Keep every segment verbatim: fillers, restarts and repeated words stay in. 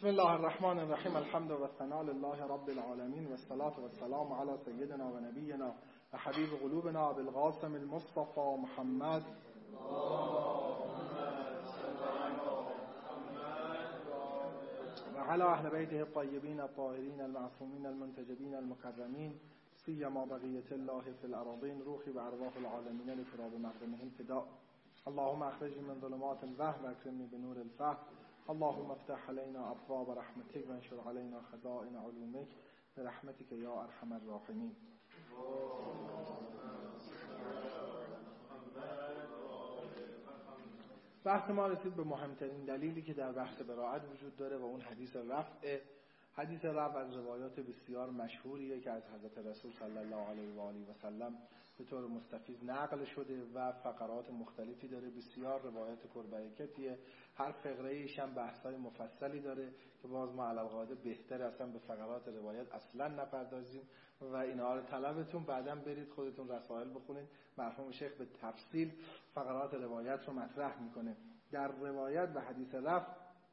بسم الله الرحمن الرحیم. الحمد و ثنا لله رب العالمین و الصلاة و السلام علی سیدنا و نبینا و حبیب قلوبنا ابی القاسم المصطفى محمد و علی اهل بیته الطیبین الطاهرین المعصومین المنتجبین المکرمین سیما بقیة الله فی الارضین روحی و ارواح العالمین لتراب مقدمهم فداء. اللهم اخرجني من ظلمات الوهم واكرمني بنور الفهم. اللهم افتح علينا ابواب رحمتك وانشر علينا خزائن علومك برحمتك یا ارحم الراحمین. بحث ما رسید به مهمترین دلیلی که در بحث براءت وجود داره و اون حدیث رفع. حدیث رفع از روایات بسیار مشهوریه که از حضرت رسول صلی الله علیه و آله و سلم به طور مستفیض نقل شده و فقرات مختلفی داره. بسیار روایات پربرکتیه. هر فقره ایش هم بحث‌های مفصلی داره که باز ما علی القاعده بهتر اصلا به فقرات روایت اصلا نپردازیم و اینها رو طلبتون بعداً برید خودتون رسائل بخونید. مرحوم شیخ به تفصیل فقرات روایت رو مطرح میکنه. در روایت و حدیث رفع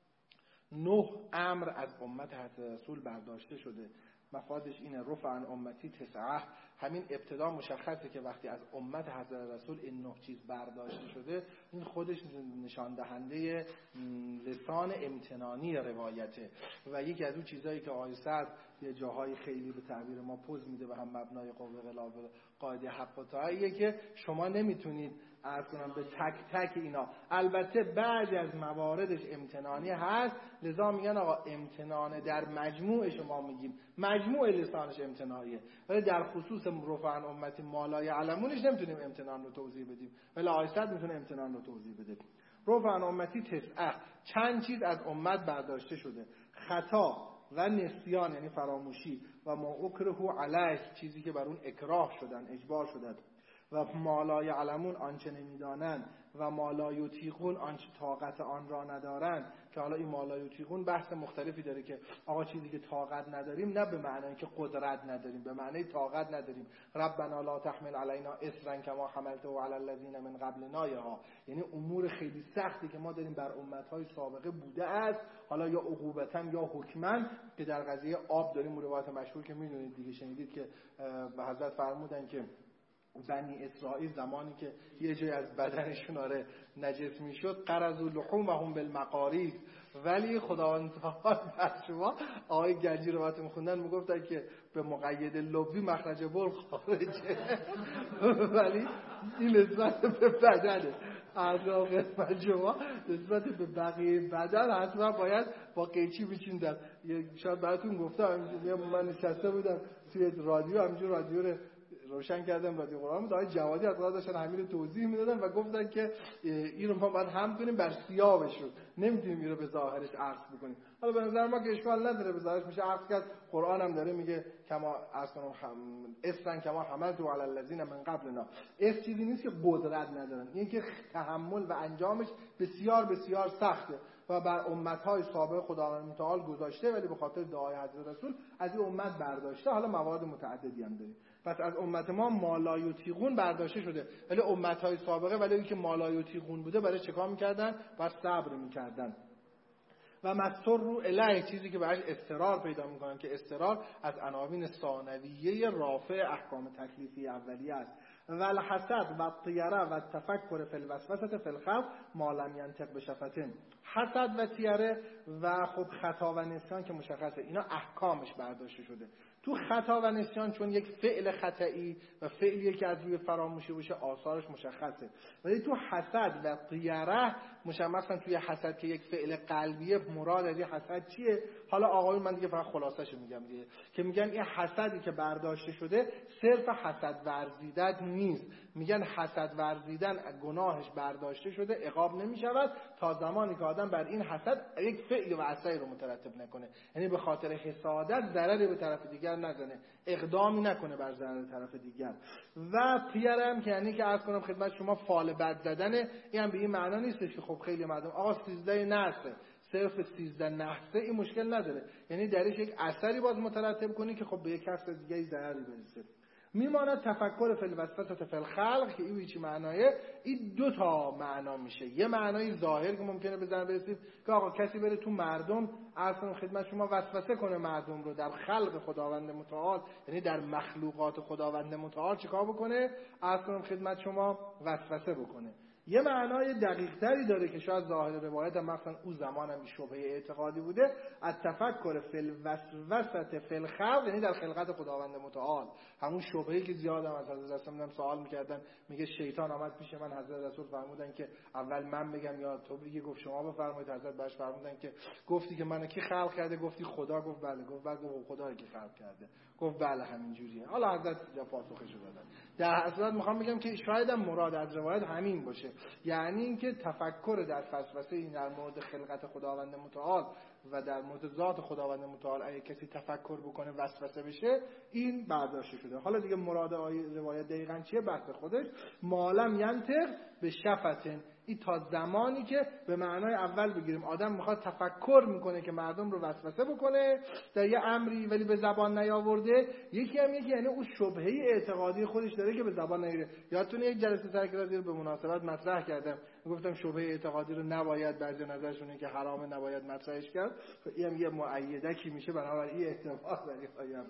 نه امر از امت حضرت رسول برداشته شده. مفادش اینه: رفع عن امتی تسعه. همین ابتدا مشخصه که وقتی از امت حضرت رسول این نه چیز برداشته شده، این خودش نشان دهنده لسان امتنانی روایته. و یکی از اون چیزایی که آقای سعد یه جاهای خیلی به تعبیر ما پوز میده و هم مبنای قوه قلاب قاعده حق و طاعه که شما نمیتونید عرض کنم به تک تک اینا. البته بعضی از مواردش امتنانی هست، لذا میگن آقا امتنان در مجموع شما میگیم مجموع لسانش امتنانیه، ولی در خصوص رفع عن امتی ما لا یعلمونش نمیتونیم امتنان رو توضیح بدیم، ولی آیات میتونه امتنان رو توضیح بده. رفع عن امتی تسعه، چند چیز از امت برداشته شده: خطا و نسیان یعنی فراموشی و ما اکره علیه، چیزی که بر اون اکراه شدن اجبار شدن، و ما لا یعلمون آنچه نمیدانند، و ما لا یطیقون آنچه طاقت آن را ندارند. که حالا این ما لا یطیقون بحث مختلفی داره که آقا چیزی که طاقت نداریم نه به معنی که قدرت نداریم، به معنی طاقت نداریم. ربنا لا تحمل علینا اصرا کما حملته علی الذین من قبلنا، یعنی امور خیلی سختی که ما داریم بر امتهای سابقه بوده است، حالا یا عقوبتا یا حکما. که در قضیه آب داریم روایت مشهور که میدونید دیگه، شنیدید که به حضرت فرمودن که بنی اسرائیل زمانی که یه جای از بدنشون آره نجس میشد، قرضوا لحومهم بالمقاریض، ولی خداوند تعالی بر شما آقای گنجی روایت میخوندن میگفتن که به مقید لبی مخرج بول خارجه، ولی این نسبت به بدنه. اعضا قسمت شما نسبت به بقیه بدن حتما باید با قیچی بچیندن. شاید براتون گفتم من نشسته بودم توی رادیو، همینجور رادیو رو روشن کردم، رادیو قرآن بود، آقای جوادی از قرآن داشتن همین توضیح میدادن و گفتن که این رو ما باید هم کنیم بر سیاهش رو، نمیتونیم این رو به ظاهرش عکس بکنیم. حالا به نظر ما که اشکال نداره، به ظاهرش میشه عکس کرد. قرآن هم داره میگه کما اصلا اسرن کما حملت علی الذین من قبلنا. اس چیزی نیست که قدرت ندارن، این که تحمل و انجامش بسیار بسیار سخته و بر امت‌های سابق خداوند متعال گذاشته، ولی به خاطر دعای حضرت رسول از این امت برداشته. حالا موارد متعددی هم داریم. پس از امت ما ما لا یطیقون برداشته شده، ولی امت‌های سابقه ولی اینکه ما لا یطیقون بوده برای چیکار می‌کردن؟ بر صبر می‌کردن. و مستر رو الیه، چیزی که براش اضطرار پیدا می‌کنن که اضطرار از عناوین ثانویه رافع احکام تکلیفی اولیه است. و الحسد و الطیره و التفکر فی الوسوسه فی الخوف ما لم ینطق بشفتن. حسد و طیره و خب خطا و نسیان که مشخصه، اینا احکامش برداشته شده. تو خطا و نسیان چون یک فعل خطئی و فعلیه که از روی فراموشی باشه آثارش مشخصه، ولی تو حسد و طیره مثلا توی حسد که یک فعل قلبیه، مراد از این حسد چیه؟ حالا آقایون من دیگه فقط خلاصش میگم دیگه، که میگن این حسدی که برداشته شده صرف حسد ورزیدن نیست، میگن حسد ورزیدن گناهش برداشته شده، عقاب نمیشود تا زمانی که آدم بر این حسد یک فعل و اثری رو مترتب نکنه، یعنی به خاطر حسادت ضرری به طرف دیگر نزنه، اقدامی نکنه بر ضرر طرف دیگر. و پیرم که یعنی که عرض کنم خدمت شما فال بد زدنه، این هم به این معنا نیستش که خب خیلی مردم آقا سیزده نحسه، صرف سیزده نحسه این مشکل نداره، یعنی درش یک اثری باز مترتب کنی که خب به یک کس دیگه ضرری برسه. میماند تفکر فی الوسوسه فی الخلق که این چی معنایه؟ این دو تا معنا میشه. یه معنای ظاهر که ممکنه بزنه برسید که آقا کسی بره تو مردم اصلا خدمت شما وسوسه کنه مردم رو در خلق خداوند متعال، یعنی در مخلوقات خداوند متعال چیکار بکنه؟ اصلا خدمت شما وسوسه بکنه. یه معنای دقیق تری داره که شاید ظاهر روایت هم مثلا اون زمان هم شبهه اعتقادی بوده، از تفکر فی الوسوسه فی الخلق، یعنی در خلقت خداوند متعال. همون شبهه‌ای که زیاد هم از حضرت رسول می‌دم سوال می‌کردن، میگه شیطان آمد پیش من، حضرت رسول فرمودن که اول من بگم یا تو بگی؟ گفت شما بفرمایید. حضرت باش فرمودن که گفتی که منو کی خلق کرده؟ گفتی خدا. گفت بله. گفت بعد گفت خدایی که خلق کرده. گفت بله همین جوریه. حالا حضرت جا پاسخش دادن. در اصل میخوام بگم که شاید هم مراد از روایت همین باشه، یعنی اینکه تفکر در وسوسه این در مورد خلقت خداوند متعال و در مورد ذات خداوند متعال اگه کسی تفکر بکنه وسوسه بشه، این برداشته شده. حالا دیگه مراد روایت دقیقاً چیه؟ بحث خودش. مالم ینطق به شفتن، این تا زمانی که به معنای اول بگیریم آدم میخواد تفکر میکنه که مردم رو وسوسه بکنه در یه امری ولی به زبان نیاورده، یکی هم یکی یعنی اون شبهه اعتقادی خودش داره که به زبان نیاره. یادتونه یک جلسه سر کلاس رو به مناسبت مطرح کردم، گفتم شبهه اعتقادی رو نباید، بعضی نظرشونه که حرامه نباید مطرحش کرد. این هم یه مؤیده کی میشه، بنابراین این احتمال برای آیم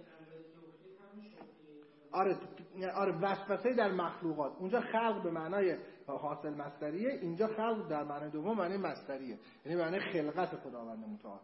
آره آره وسوسه در مخلوقات. اونجا خلق به معنای حاصل مصدریه، اینجا خلق در معنای دوم معنی مصدریه، یعنی معنی خلقت خداوند متعال.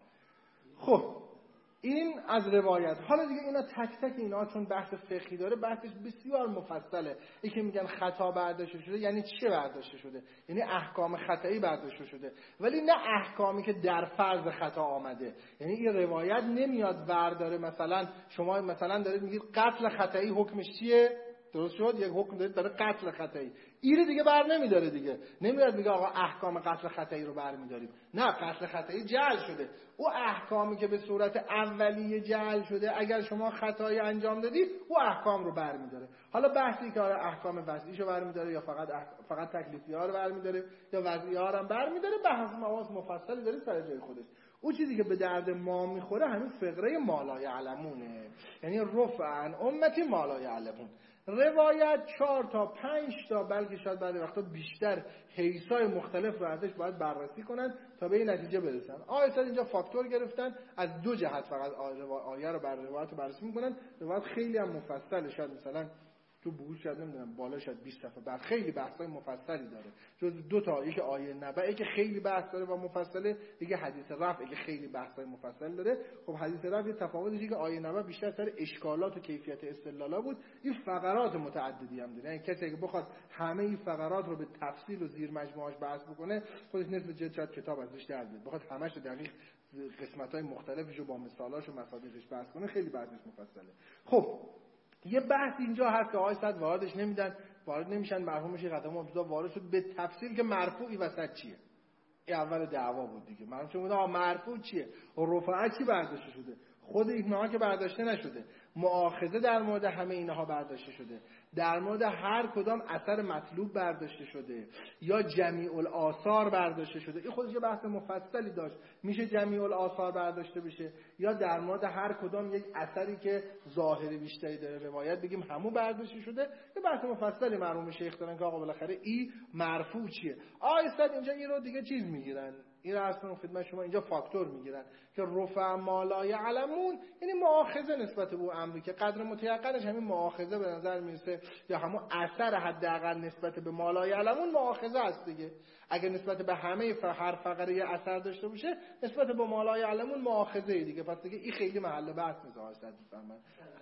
خب این از روایت. حالا دیگه اینا تک تک اینا چون بحث فقهی داره بحثش بسیار مفصله. این که میگن خطا برداشته شده یعنی چه برداشته شده؟ یعنی احکام خطایی برداشته شده، ولی نه احکامی که در فرض خطا آمده. یعنی این روایت نمیاد برداره مثلا شما مثلا دارید میگید قتل خطایی حکمش چیه؟ درست شد؟ یک حکم دارید برای قتل خطایی، این دیگه بر نمیداره دیگه. نمیاد میگه آقا احکام قتل خطایی رو برمیداریم. نه، قتل خطایی جعل شده. او احکامی که به صورت اولیه جعل شده اگر شما خطایی انجام دادید او احکام رو برمیداره. حالا بحثی که آره احکام وضعیشو برمیداره یا فقط اح... فقط تکلیفی ها رو برمیداره یا وضعی ها رو هم برمیداره، بحث مواز مفصلی داره سر جای خودش. او چیزی که به درد ما میخوره همین فقره ما لا یعلمونه، یعنی رفع عن امتی ما لا یعلمون. روایت چهار تا پنج تا بلکه شاید بعد وقتا بیشتر حیثای مختلف رو ازش باید بررسی کنن تا به این نتیجه برسن. آیه اینجا فاکتور گرفتن از دو جهت، فقط آیه رو بر روایت رو بررسی میکنن. روایت خیلی هم مفصله، شاید مثلا تو بحث شاید نمیدونم بالا شاید بیست صفحه بعد خیلی بحثای مفصلی داره. جز دو تا، یکی آیه نبأ که خیلی بحث داره و مفصله، دیگه حدیث رفع که خیلی بحثای مفصل داره. خب حدیث رفع تفاوتش که آیه نبأ بیشتر سر اشکالات و کیفیت استدلالا بود، این فقرات متعددی هم داره. یعنی کسی که بخواد همه این فقرات رو به تفصیل و زیر مجموعه‌اش بحث بکنه خودش نصف جلد شاید کتاب ازش در بیاد. بخواد همش دقیق قسمت‌های مختلفش رو با مثالاش و مصادیقش بحث کنه خیلی بحثش مفصله. خب یه بحث اینجا هست که آقای صد واردش نمیدن، وارد نمیشن، مرحومش یه قدم ابتدا وارد شد به تفصیل که مرفوعی وسط چیه. این اول دعوا بود دیگه. مرحوم چه بود آقا مرفوع چیه؟ رفعه چی برداشته شده؟ خود اینها که برداشته نشده. مؤاخذه در مورد همه اینها برداشته شده. در مورد هر کدام اثر مطلوب برداشته شده یا جمیع الآثار برداشته شده. این خودش یه بحث مفصلی داشت. میشه جمیع الآثار برداشته بشه یا در مورد هر کدام یک اثری که ظاهر بیشتری داره روایت بگیم همون برداشته شده. یه بحث مفصلی مرحوم شیخ دارن که آقا بالاخره این مرفوع چیه. آیستاد اینجا این رو دیگه چیز میگیرن، این را اصلا خدمت شما اینجا فاکتور میگیرن که رفع ما لا یعلمون، یعنی مؤاخذه نسبت به اون امری که قدر متیقنش همین مؤاخذه به نظر میرسه، یا همون اثر حداقل نسبت به ما لا یعلمون مؤاخذه است دیگه. اگه نسبت به همه هر فقره یه اثر داشته باشه نسبت به ما لا یعلمون مؤاخذه دیگه. پس دیگه این خیلی محل بحث نیست. آقا صد میفهمن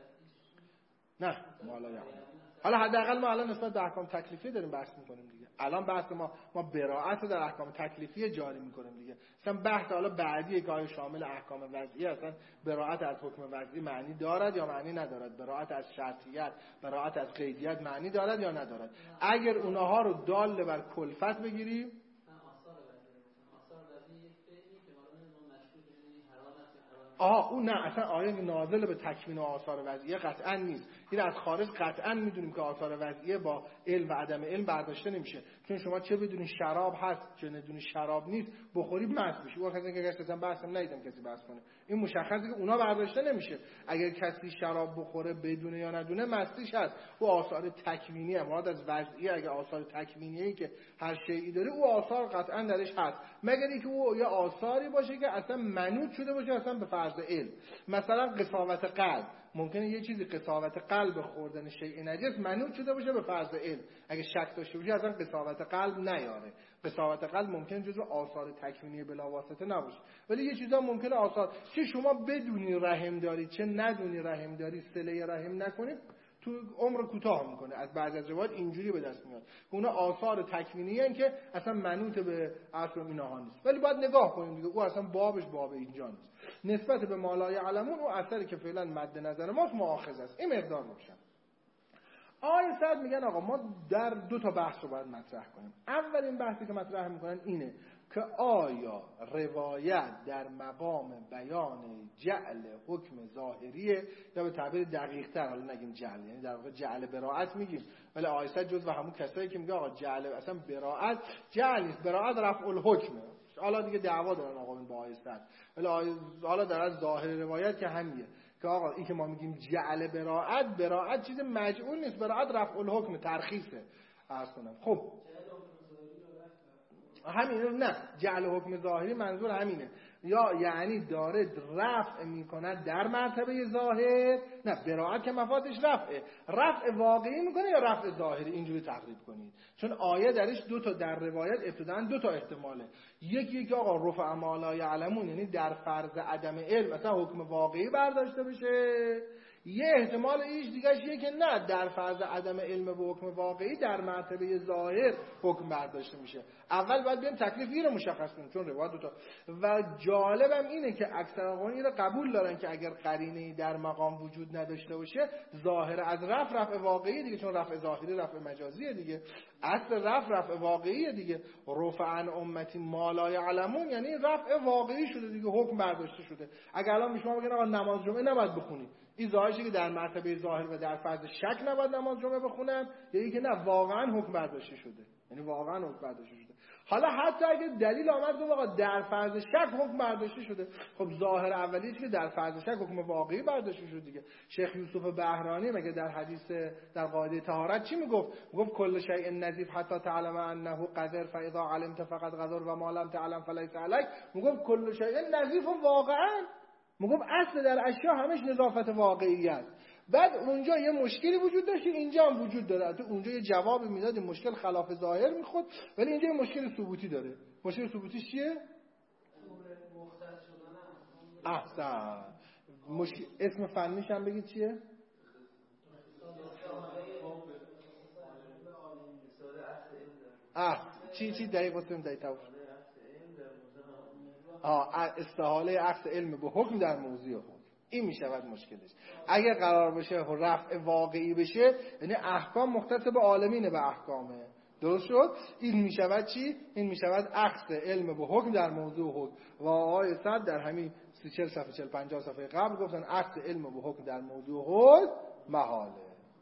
نه ما لا یعلمون. حالا حداقل ما الان نسبت به احکام تکلیفی داریم بحث میکنیم دیگه. الان بحث ما ما براءت در احکام تکلیفی جاری میکنیم دیگه. مثلا بحث حالا بعدیه که آیا شامل احکام وضعی هستن، براءت از حکم وضعی معنی دارد یا معنی ندارد، براءت از شرطیت، براءت از قیدیت معنی دارد یا ندارد. اگر اونها رو دال بر کلفت بگیریم آها اون نه، اصلا آیه نازل به تکوین و آثار وضعیه قطعا نیست. این از خارج قطعا میدونیم که آثار وضعیه با علم و عدم علم برداشته نمیشه، چون شما چه بدونی شراب هست چه ندونی شراب نیست بخوری مست میشی. اون کسی که اصلا بحثم ندیدم کسی بحث کنه، این مشخصه که اونا برداشته نمیشه. اگر کسی شراب بخوره بدونه یا ندونه مستیش هست. او آثار تکوینیه، مراد از وضعیه اگه آثار تکوینیه که هر شیئی داره او آثار قطعا درش هست، مگر اینکه او یا آثاری باشه که اصلا منوط شده باشه اصلا به فرض علم. مثلا قساوت قلب، ممکنه یه چیزی قساوت قلب خوردن شیء نجس منوط شده باشه به فرض علم، اگه شک داشته باشه اصلا قساوت قلب نیاره. قساوت قلب ممکنه جزو آثار تکوینی بلاواسطه نباشه، ولی یه چیزا ممکنه آثار چه شما بدونی رحم داری چه ندونی رحم داری صله رحم نکنید تو عمر کوتاه میکنه. از بعضی از روایات اینجوری به دست میاد که اونا آثار تکوینی ان که اصلا منوط به اصل اینها نیست، ولی باید نگاه کنیم دیگه، او اصلا بابش باب اینجا نیست. نسبت به مالای علمون او اثری که فعلا مد نظر ماست مؤاخذ است. این مقدار روشن. آیه صد میگن آقا ما در دو تا بحث رو باید مطرح کنیم. اولین بحثی که مطرح میکنن اینه که آیا روایت در مقام بیان جعل حکم ظاهریه یا به تعبیر دقیق تر، حالا نگیم جعل یعنی در واقع جعل براءت میگیم، ولی آیه صد جزو همون کسایی که میگه آقا جعل اصلا براءت جعل نیست، براءت رفع الحکمه. حالا دیگه دعوا دارن آقا با آیه صد، ولی حالا در از ظاهر روایت که همینه که آقا این که ما میگیم جعل براءت، براءت چیز مجعول نیست، براءت رفع الحکم ترخیصه. عرض کنم خب همین نه، جعل حکم ظاهری منظور همینه، یا یعنی داره رفع میکنه در مرتبه ظاهر، نه براءت که مفادش رفعه، رفع واقعی میکنه یا رفع ظاهری، اینجوری تقریب کنید. چون آیه درش دو تا در روایت ابتداً دو تا احتماله، یکی یکی آقا رفع ما لا یعلمون یعنی در فرض عدم علم مثلا حکم واقعی برداشته بشه، یه احتمال ایش دیگه شیه که نه در فرض عدم علم به حکم واقعی در مرتبه ظاهر حکم برداشته میشه. اول باید بیم تکلیفی رو مشخص کنیم، چون روایت دوتا و جالبم اینه که اکثر آقایان رو قبول دارن که اگر قرینه‌ای در مقام وجود نداشته باشه ظاهر از رفع رفع واقعی دیگه، چون رفع ظاهری رفع مجازیه دیگه، اصل رفع رفع واقعیه دیگه. رفع عن امتی ما لا یعلمون یعنی رفع واقعی شده دیگه، حکم برداشته شده. اگر الان شما بگین آقا نماز جمعه نباید بخونی، این ظاهرشه که در مرتبه ظاهر و در فرض شک نباید نماز جمعه بخونم، یا اینکه نه واقعا حکم برداشته شده، یعنی واقعا حکم برداشته شده. حالا حتی اگه دلیل آمد که آقا در فرض شک حکم برداشته شده، خب ظاهر اولیه که در فرض شک حکم واقعی برداشته شده دیگه. شیخ یوسف بهرانی مگه در حدیث در قاعده طهارت چی میگفت؟ میگفت کل شیء نظیف حتی تعلم انه قذر فاذا علمت فقط قذر و ما لم تعلم فلیس علیک. میگفت کل شیء نظیف واقعا، میگفت اصل در اشیا همش نظافت واقعی است. بعد اونجا یه مشکلی وجود داشت، اینجا هم وجود داره. تو اونجا یه جواب میداد مشکل خلاف ظاهر میخواد، ولی اینجا یه مشکل ثبوتی داره. مشکل ثبوتیش چیه؟ احسن. مشکل اسم فنیش هم بگید چیه؟ اه چی چی دقیق واسه دقیق توش آه استحاله عکس علم به حکم در موضوع خود، این میشود مشکلش. اگه قرار بشه رفع واقعی بشه یعنی احکام مختص به عالمین به احکامه، درست شد؟ این میشود چی؟ این میشود عکس علم به حکم در موضوع حکم. و آیه صد در همین سی چل صفحه چل پنجاه صفحه قبل گفتن عکس علم به حکم در موضوع حکم محاله.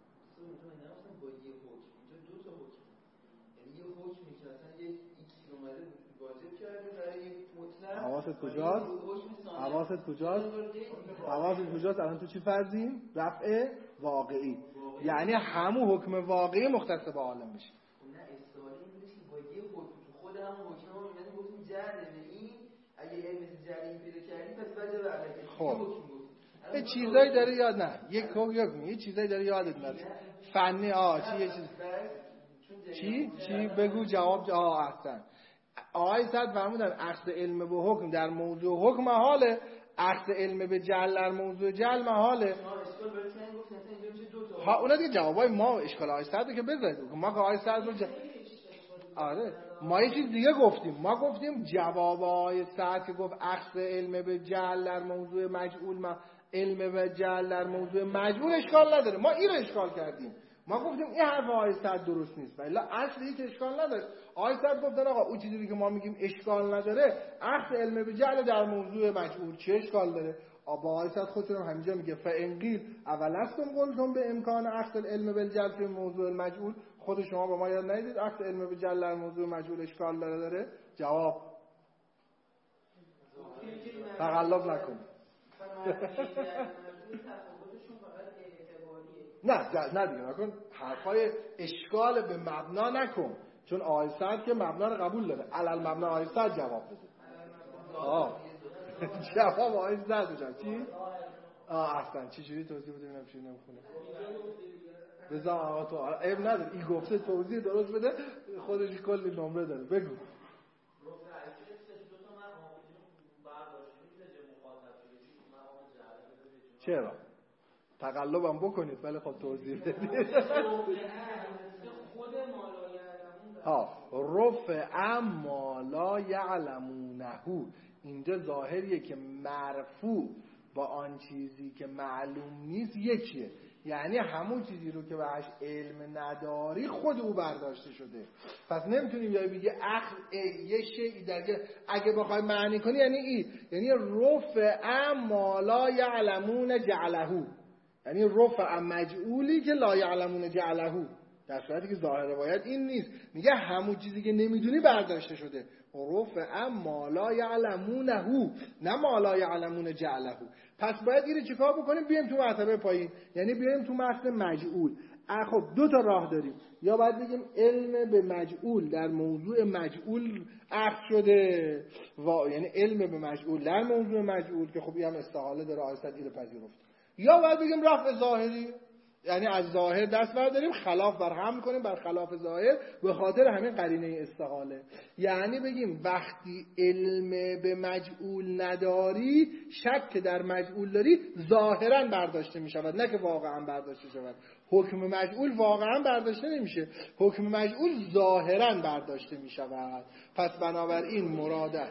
حواست کجاست؟ حواست کجاست؟ حواست کجاست؟ الان تو چی فرضیم؟ رفع واقعی، یعنی همون حکم واقعی مختص به عالم میشه. نه استعاره این نیست که با یه حکم تو خود همون حکم ما میگیم گفتیم جعل این اگه علم جعلی پیدا کردی پس بعد به علیه خب یه چیزایی داره یاد نه یک حکم یه چیزایی داره یادت نره فنی. آه چی یه چیز چی چی بگو جواب. آه احسن. آیه صد فرمودن اخذ علم به حکم در موضوع حکم محاله، اخذ علم به جعل در موضوع جعل محاله. ها اونا دیگه جوابای ما اشکال آیه صد رو که بذارید، ما که آیه صد رو ج... آره ما یه چیز دیگه گفتیم، ما گفتیم جواب آیه صد که گفت اخذ علم به جعل در موضوع مجعول ما علم به جعل در موضوع مجعول اشکال نداره، ما این رو اشکال کردیم. ما گفتیم این حرف آیه صد درست نیست، ولی اصل هیچ اشکال نداره. آیه صد گفتن آقا اون چیزی که ما میگیم اشکال نداره اخذ علم به جعل در موضوع مجعول چه اشکال داره؟ با آیت خودتون هم همینجا میگه فانقیل اولستم قلتم به امکان اخذ العلم بالجل فی موضوع المجهول، خود شما با ما یاد ندید اخذ علم بالجل در موضوع مجهول اشکال داره داره جواب تقلب نکن. نه نه دیگه نکن، حرفای اشکال به مبنا نکن، چون آیت که مبنا رو قبول داره. علل مبنا آیت جواب بده. آه جواب آیت زد چی؟ آه احسن. چی جوری توضیح بده ببینم چی نمیخونه. بذار آقا تو عیب نداره این گفته توضیح درست بده، خودش کلی نمره داره. بگو. چرا؟ تقلبم بکنید ولی خب توضیح بدید. ها رفع ما لا یعلمونه، اینجا ظاهریه که مرفوع با آن چیزی که معلوم نیست یکیه، یعنی همون چیزی رو که بهش علم نداری خود او برداشته شده. پس نمیتونیم یا بگی اخ یه شیء درگه، اگه بخوای معنی کنی یعنی ای، یعنی رفع ما لا یعلمون جعله، یعنی رفع مجعولی که لا یعلمون جعله، در صورتی که ظاهر روایت این نیست، میگه همون چیزی که نمیدونی برداشته شده. رفع ما لا یعلمونه، نه ما لا یعلمون جعله. پس باید اینو چیکار بکنیم؟ بیایم تو مرتبه پایین، یعنی بیایم تو متن مجعول. خب دو تا راه داریم، یا باید بگیم علم به مجعول در موضوع مجعول عقد شده و یعنی علم به مجعول در موضوع مجعول، که خب این هم استحاله داره، آیسد اینو پذیرفت. یا باید بگیم رفع ظاهری، یعنی از ظاهر دست برداریم خلاف بر هم کنیم بر خلاف ظاهر به خاطر همین قرینه استحاله. یعنی بگیم وقتی علم به مجعول نداری، شک در مجعول داری، ظاهرا برداشته می شود، نه که واقعا برداشته شود. حکم مجعول واقعا برداشته نمیشه، حکم مجعول ظاهرا برداشته می شود. پس بنابراین مراده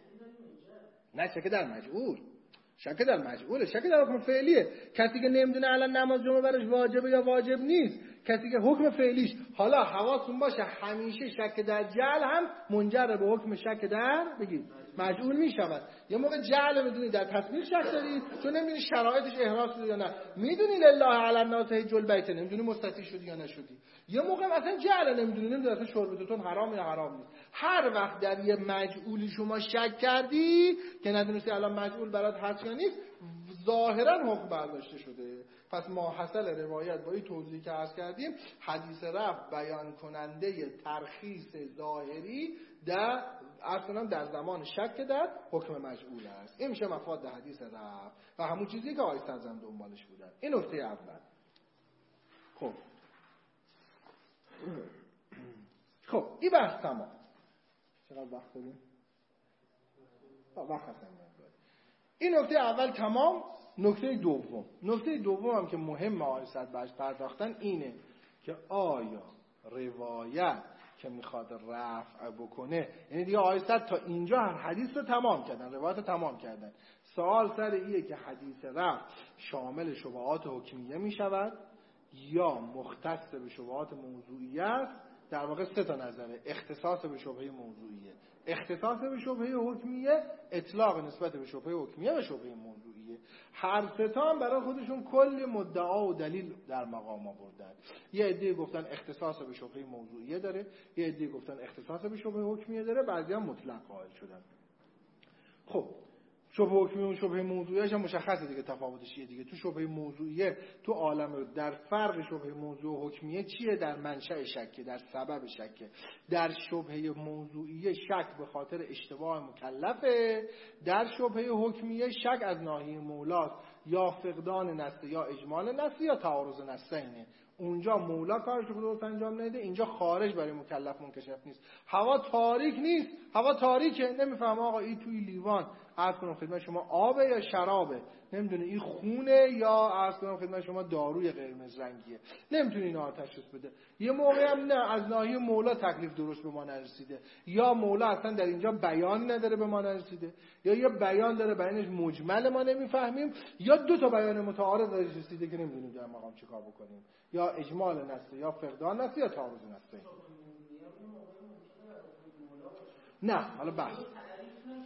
نه شک در مجعول، شک در مجعوله، شک در حکم فعلیه. کسی که نمیدونه الان نماز جمعه برش واجبه یا واجب نیست، کسی که حکم فعلیش، حالا حواستون باشه همیشه شک در جعل هم منجر به حکم شک در بگید مجعول میشود. یه موقع جعل میدونی در تطبیق شک داری، چون نمیدونی شرایطش احراز شده یا نه، میدونی لله علی الناس حج البیت، نمیدونی مستطیع شدی یا نشدی. یه موقع مثلا جعل نمیدونی، نمیدونی اصلا شربتتون حرام یا حرام نیست. هر وقت در یه مجعولی شما شک کردی که ندونستی الان مجعول برات هست یا نیست، ظاهرا حکم برداشته شده. پس ما حاصل روایت با این توضیحی که عرض کردیم، حدیث رفع بیان کننده ترخیص ظاهری در اصلا در زمان شک در حکم مجعول است. این میشه مفاد حدیث رفع و همون چیزی که آیه سرزن دنبالش بودن. این نکته اول. خب خب این بحث تمام. چقدر وقت داریم؟ وقت هستم. این نکته اول تمام. نکته دوم، نکته دوم هم که مهم آیست بهش پرداختن اینه که آیا روایت که میخواد رفع بکنه، یعنی دیگه آیست تا اینجا هر حدیث رو تمام کردن، روایت رو تمام کردن، سوال سر اینه که حدیث رفع شامل شبهات حکمیه میشود یا مختص به شبهات موضوعیه است. در واقع سه تا نظره: اختصاص به شبهه موضوعیه، اختصاص به شبهه حکمیه، اطلاق نسبت به شبهه حکمیه و شبهه موضوعیه. هر سه تا هم برای خودشون کلی مدعا و دلیل در مقام آوردن. یه عده گفتن اختصاص به شبهه موضوعیه داره، یه عده گفتن اختصاص به شبهه حکمیه داره، بعضیا مطلق قائل شدن. خب شبهه حکمیه و شبهه موضوعیه هم مشخصه دیگه، تفاوتش چیه دیگه. تو شبهه موضوعیه تو عالم در فرق شبهه موضوع و حکمیه چیه؟ در منشأ شک، در سبب شک. در شبهه موضوعیه شک به خاطر اشتباه مکلفه، در شبهه حکمیه شک از ناحیه مولاست، یا فقدان نص یا اجمال نص یا تعارض نصینه. اونجا مولا کارش رو درست انجام نده، اینجا خارج برای مکلف منکشف نیست. هوا تاریک نیست، هوا تاریکه، نمیفهم آقا این توی لیوان عرض کنم خدمت شما آبه یا شرابه، نمیدونه این خونه یا عرض کنم خدمت شما داروی قرمز رنگیه، نمیتونه اینا تشخیص بده. یه موقع هم نه، از ناحیه مولا تکلیف درست به ما نرسیده، یا مولا اصلا در اینجا بیان نداره به ما نرسیده، یا یه بیان داره بیانش مجمل ما نمیفهمیم، یا دو تا بیان متعارض داره رسیده که نمیدونیم در مقام چیکار بکنیم، یا اجمال نص یا فقدان نص یا تعارض نص. نه حالا بحث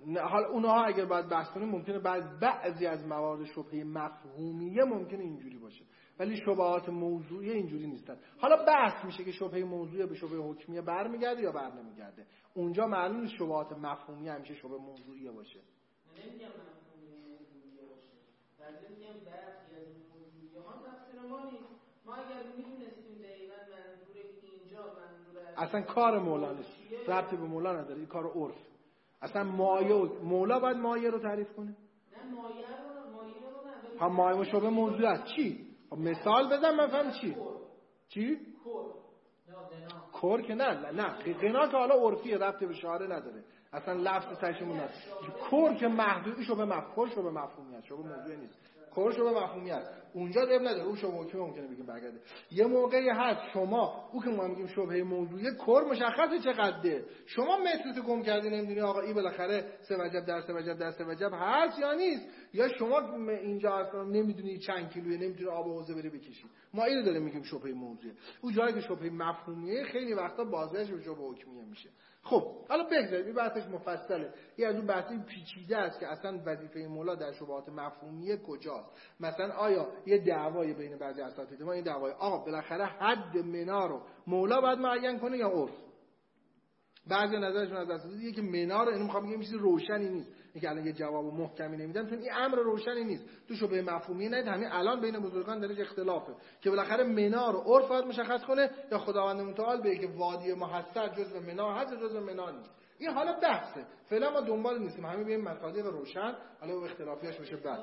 حالا اونها اگر باید بحث کنیم ممکنه بعد بعضی از موارد شبهه مفهومیه ممکنه اینجوری باشه، ولی شبهات موضوعی اینجوری نیستن. حالا بحث میشه که شبهه موضوعی به شبهه حکمیه برمیگرده یا بر نمیگرده. اونجا معلوم نیست شبهات مفهومی همیشه شبهه موضوعی باشه. نمیگم مفهومی موضوعی باشه، ولی میگم برخی از موضوعی ها تفسیر ما نیست. ما اگر میدونستیم دقیقاً منظور اینجا منظور اصلا کار مولا نیست، ربطی به مولا نداره، این کار عرف. اصلا مایه و... مولا باید مایه رو تعریف کنه؟ نه مایه رو مایه رو نه. هم مایه و شبه موضوع است. چی؟ مثال بزن من فهم چی؟ چی؟ کور. نه غنا. کور که نه نه نه غنا که حالا عرفیه، ربطی به شعاره نداره. اصلا لفظ ترجمه نه. کور که محدودی شبه مفهوم شبه مفهومی است، شبه موضوعی نیست. کور شبه مفهومی است. اونجا اب نداره، اون شبه حکمی ممکنه بگیم برگرده. یه موقعی هست شما او که ما میگیم شبهه موضوعی کور مشخصه چقدره. شما مترتو گم کردی نمیدونی آقا این بالاخره سه وجب در سه وجب در سه وجب هست یا نیست، یا شما اینجا اصلا نمیدونی چند کیلویه، نمیدونی آب حوضه بری بکشی. ما اینو داریم میگیم شبهه موضوعی. اون جایی که شبهه مفهومیه خیلی وقتا بازگشت به شبهه حکمیه میشه. خب حالا بگذارید این بحثش مفصله. این از اون بحثی پیچیده است که اصلا وظیفه مولا در شبهات مفهومیه کجاست. مثلا آیا یه دعوای بین بعضی اساتید ما این دعوای آقا بالاخره حد منا رو مولا باید معین کنه یا عرف؟ بعضی نظرشون از اساتیدیه که منا رو، اینو میخوام بگم چیزی روشنی نیست، اینکه الان یه جواب محکمی نمیدن چون این امر روشنی نیست. تو شبهه مفهومی نه، همین الان بین بزرگان درش اختلافه که بالاخره منا رو عرف باید مشخص کنه یا خداوند متعال به که وادی محصر جزء منا هست جزء منا نیست. این حالا بحثه، فعلا ما دنبال نیستیم، همین ببین مصادیق روشن، حالا به اختلافیاش بشه بعد.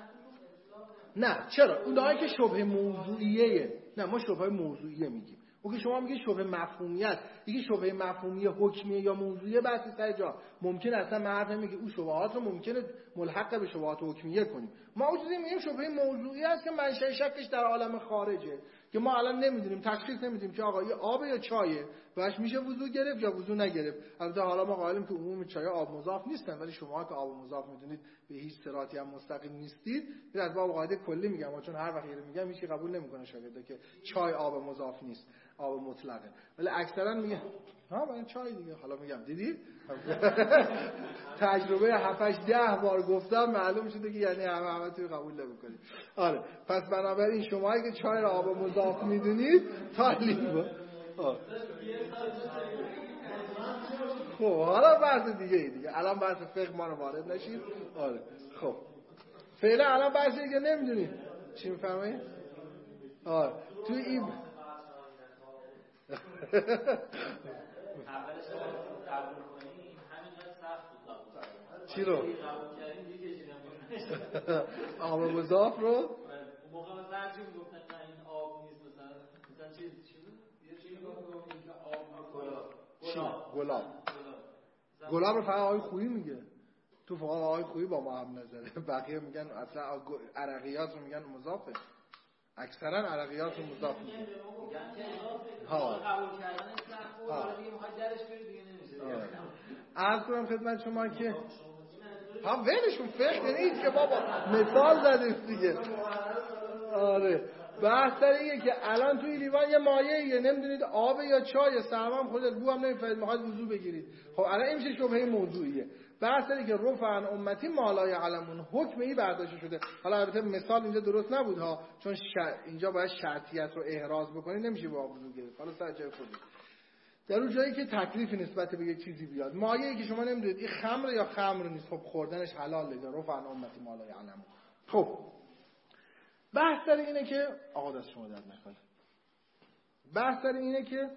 نه چرا اونایی که شبهه موضوعیه، نه ما شبهه موضوعیه میگیم. اون که شما میگید شبهه مفهومیت، یکی شبهه مفهومی حکمیه یا موضوعیه بحثی سر جا. ممکنه اصلا مرد میگه اون شبهات رو ممکنه ملحق به شبهات حکمیه کنیم. ما اون چیزی میگیم شبهه موضوعی است که منشأ شکش در عالم خارجه، که ما الان نمیدونیم، تشخیص نمیدیم که آقا یه آب یا چایه، باش میشه وضو گرفت یا وضو نگرفت. البته حالا ما قائلیم که عموم چای آب مضاف نیستن، ولی شما که آب مضاف میدونید به هیچ صراطی هم مستقیم نیستید. این از باب قاعده کلی میگم، چون هر وقت میگم هیچ کی قبول نمیکنه شاگردا که چای آب مضاف نیست، آب مطلقه، ولی اکثرا میگه ها من چای دیگه. حالا میگم دیدی تجربه هفت هشت ده بار گفتم معلوم شده که یعنی همه همه توی قبول نمیکنید. آره پس بنابراین شمایی که چای رو آب مضاف میدونید تعلیم با خب حالا بحث دیگه ای دیگه، الان بحث فقه ما رو وارد نشید. آره خب فعلا الان بحث دیگه نمیدونید چی میفرمایید. آره تو این چی رو؟ آب مضاف رو؟ موقع مثلا چی میگفتن این آب نیست، مثلا مثلا چی چی بود؟ یه چیزی میگفتن که آب گلاب گلاب گلاب رو فقط آقای خویی میگه. تو فقط آقای خویی با ما هم نظره، بقیه میگن اصلا عرقیات رو میگن مضافه، اکثرا عرقیات رو مضاف میگن. ها قبول کردن سخت حالا دیگه میخواد درش بری دیگه نمیشه. عرض کنم خدمت شما که هم ولشون فقه نیست که بابا مثال زدید دیگه. آره بحث سر اینه که الان توی لیوان یه مایعیه، نمیدونید آب یا چای، سرما خودت بو هم نمیفهمید، میخواد وضو بگیرید. خب الان این میشه شبهه موضوعیه. بحث اینه که رفع عن امتی ما لا یعلمون، حکم ای برداشته شده. حالا البته مثال اینجا درست نبود ها، چون شر... اینجا باید شرطیت رو احراز بکنید، نمیشه با وضو گرفت. حالا سر جای خودت در اون جایی که تکلیفی نسبت به یک چیزی بیاد، مایعی که شما نمیدونید این خمر یا خمر نیست، خب خوردنش حلال دیگه، رفع عن امتی ما لا یعلمون. خب بحث در اینه که آقا دست شما درد نکنه. بحث در اینه که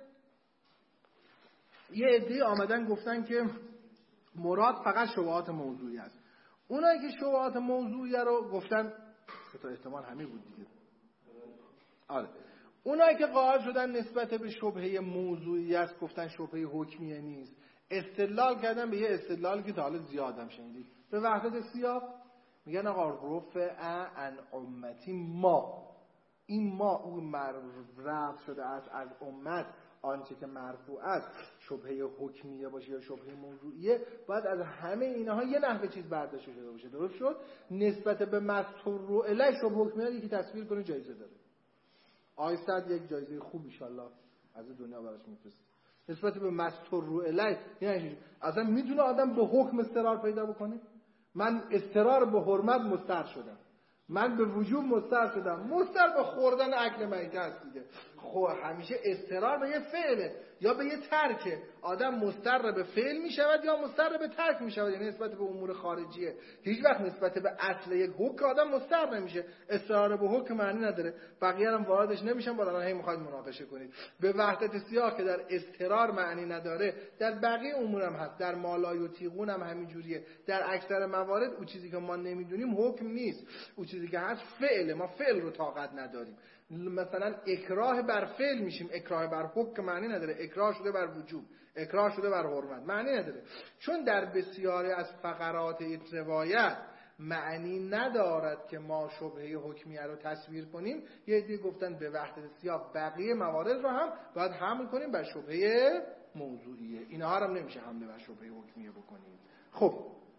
یه عده‌ای آمدن گفتن که مراد فقط شبهات موضوعی است. اونایی که شبهات موضوعی رو گفتن که تا احتمال همین بود دیگه. آره. اونایی که قائل شدن نسبت به شبهه موضوعی است گفتن شبهه حکمیه نیست، استدلال کردن به یه استدلالی که تا حالا زیاد هم شنیدید به وحدت سیاق. میگن آقا رفع عن امتی ما، این ما اون رفع شده است از امت، آنچه که مرفوع است شبهه حکمیه باشه یا شبهه موضوعیه، باید از همه اینها یه نحوه چیز برداشته شده باشه. درست شد؟ نسبت به مستور الیه شبهه حکمیه یکی تصویر کنه جایزه داره. آیستاد یک جایزه خوب ان شاء الله از دنیا براش میفرسته. نسبت به مستر رو الی یعنی اصلا میتونه آدم به حکم استقرار پیدا بکنه؟ من استقرار به حرمت مستر شدم، من به وجوب مستر شدم، مستر به خوردن اکل میته است دیگه. خب همیشه استقرار به یه فعله یا به یه ترکه. آدم مستر به فعل می شود یا مستر به ترک می شود، یعنی نسبت به امور خارجیه. هیچ وقت نسبت به اصل یک حکم آدم مستر نمیشه. استقرار به حکم معنی نداره. بقیه هم واردش نمیشن، بالا هی میخواید مناقشه کنید. به وحدت سیاق که در استقرار معنی نداره، در بقیه امور هم هست، در مالای و تیغون هم همین جوریه. در اکثر موارد اون چیزی که ما نمیدونیم حکم نیست، اون چیزی که هست فعل. ما فعل رو طاقت نداریم. مثلا اکراه بر فعل میشیم، اکراه بر حکم معنی نداره. اکراه شده بر وجوب، اکراه شده بر حرمت، معنی نداره. چون در بسیاری از فقرات روایت معنی ندارد که ما شبهه حکمیه رو تصویر کنیم، یه عده گفتن به وحدت سیاق بقیه موارد رو هم باید حمل کنیم بر شبهه موضوعیه. اینها هم نمیشه حمله بر شبهه حکمیه بکنیم. خب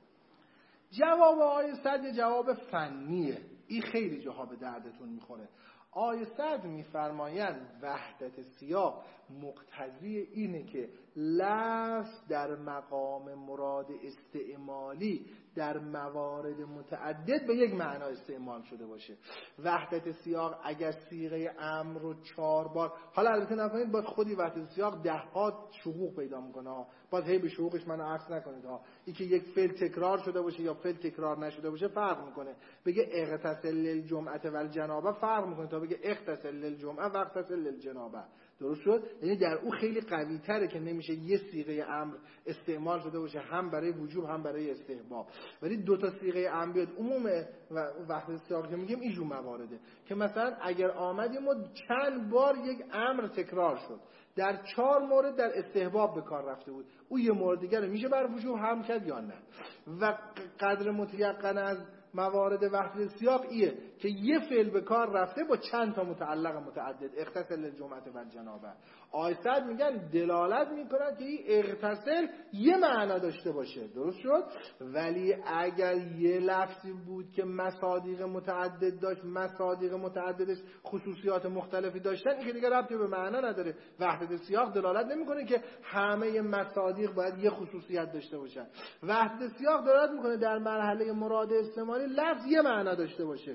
جواب آیه صد یه جواب فنیه، این خیلی جاها به دردتون میخوره. آیه صد میفرمایند وحدت سیاق مقتضی اینه که لفظ در مقام مراد استعمالی در موارد متعدد به یک معنا استعمال شده باشه. وحدت سیاق اگر صیغه امر رو چهار بار، حالا البته نکنید باید خودی وحدت سیاق ده ها شقوق پیدا میکنه ها، باید هی به شقوقش منو عکس نکنید ها. این که یک فعل تکرار شده باشه یا فعل تکرار نشده باشه فرق میکنه. بگه اغتسل للجمعه والجنابه فرق میکنه تا بگه اغتسل للجمعه و اغتسل للجنابه. درست شد؟ یعنی در اون خیلی قوی تره که نمیشه یه صیغه امر استعمال شده باشه هم برای وجوب هم برای استحباب. ولی دو تا صیغه امر بیاد عموم و وحدت سیاق که میگیم اینجور موارده که مثلا اگر آمدیم و چند بار یک امر تکرار شد، در چهار مورد در استحباب به کار رفته بود، اون یه مورد دیگه میشه بر وجوب حمل کرد یا نه. و قدر متیقن از موارد وحدت سیاق ایه که یه فعل به کار رفته با چند تا متعلق متعدد. اغتسل للجمعه و الجنابه. آیات میگن دلالت میکنن که این اغتسل یه معنا داشته باشه. درست شد؟ ولی اگر یه لفظی بود که مصادیق متعدد داشت، مصادیق متعددش خصوصیات مختلفی داشتن، این که دیگه ربطی به معنا نداره. وحدت سیاق دلالت نمیکنه که همه مصادیق باید یه خصوصیت داشته باشن. وحدت سیاق دلالت میکنه در مرحله مراد استعمالی لفظ یه معنا داشته باشه.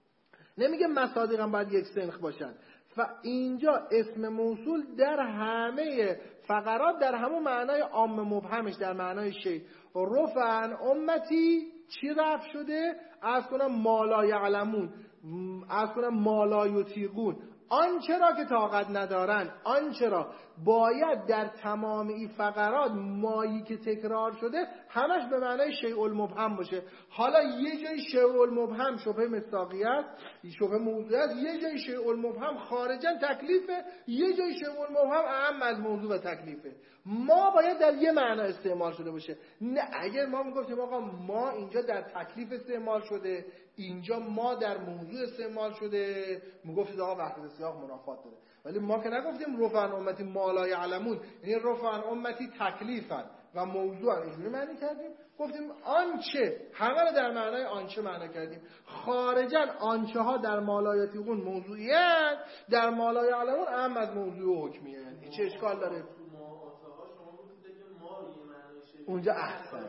نمیگه مصادیق هم باید یک سنخ باشن. و اینجا اسم موصول در همه فقرات در همون معنای عام مبهمش، در معنای شی. رفعن امتی چی رفع شده؟ از کنم مالا یعلمون، از کنم مالا یطیقون، آنچه را که طاقت ندارن، آنچه را باید در تمام این فقرات مایی که تکرار شده همش به معنای شیء المبهم باشه. حالا یه جای شیء المبهم شبه مصداقیت، شبه موضوعیت، یه جای شیء المبهم خارجا تکلیفه، یه جای شیء المبهم اهم از موضوع و تکلیفه. ما باید در یه معنا استعمال شده باشه. نه اگر ما میگفتیم آقا ما اینجا در تکلیف استعمال شده، اینجا ما در موضوع استعمال شده، میگفتید آقا وحدت سیاق منافات داره. ولی ما که نگفتیم رفعن امتی ما لا یعلمون، یعنی رفعن امتی تکلیفن و موضوعن، اینجوری معنی کردیم. گفتیم آنچه، همه رو در معنای آنچه معنی کردیم. خارجا آنچه ها در مالایتیقون موضوعیت، در مالای علمون هم از موضوع حکمیه. این چه اشکال داره؟ اونجا احسن